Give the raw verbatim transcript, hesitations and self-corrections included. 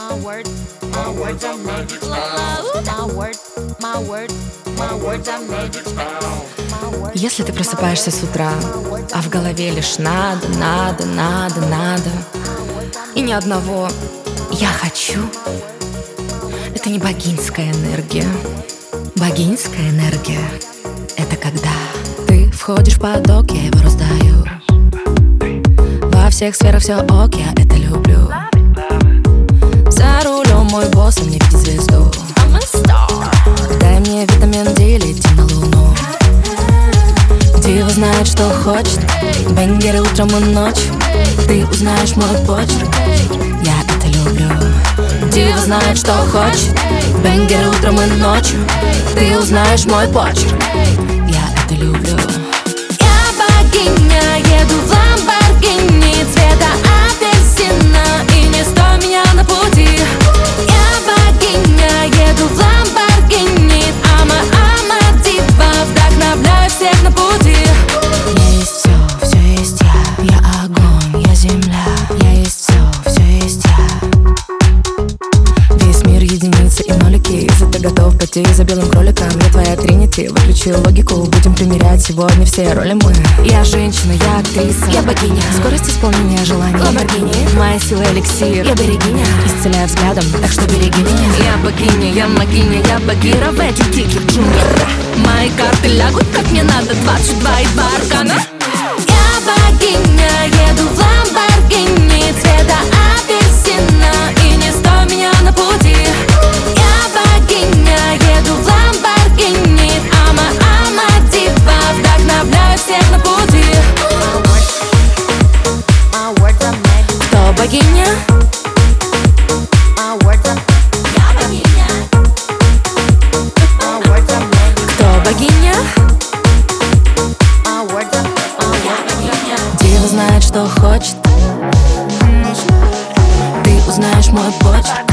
My word, my words are magic spells. My word, my word, my words are magic spells. Если ты просыпаешься с утра, а в голове лишь надо, надо, надо, надо, и ни одного «я хочу», это не богинская энергия. Богинская энергия — это когда ты входишь в поток, я его раздаю. Во всех сферах все ок, я это люблю. За рулем мой босс, он не видит звезду. Дай мне витамин Ди, лети на луну. Дива знает, что хочет. Бенгеры утром и ночью. Ты узнаешь мой почерк, я это люблю. Дива знает, что хочет. Бенгеры утром и ночью. Ты узнаешь мой почерк, я это люблю. Я богиня, еду в Ламборгини цвета апельсина, и не стой меня на пути. Я богиня, еду в Ламборгини, ама, ама, дива, вдохновляю всех на пути. Есть все, все есть я. Я огонь, я земля. Я есть все, все есть я. Весь мир единицы и нолики. Если ты готов пойти за белым кроликом, я твоя тринити. Выключи логику, будем примерять сегодня все роли мы. Я женщина, я актриса, Я богиня, скорость исполнения желаний. Ламборгини, Моя сила эликсир, я берегиня, исцеляю взглядом, так что береги меня. я богиня, я могиня, я Багира в этих диких джунглях. Мои карты лягут как мне надо, двадцать два и два аркана. Я богиня, еду в Ламборгини цвета апельсина, и не стой меня на пути. Я богиня, еду в Ламборгини, ама, ама, дива, вдохновляю всех на пути. My words are magic. Кто богиня? My words are, Я богиня, my words are magic. Кто богиня? My words are, my я words are. богиня. Дива знает, что хочет. Ты узнаешь мой почерк,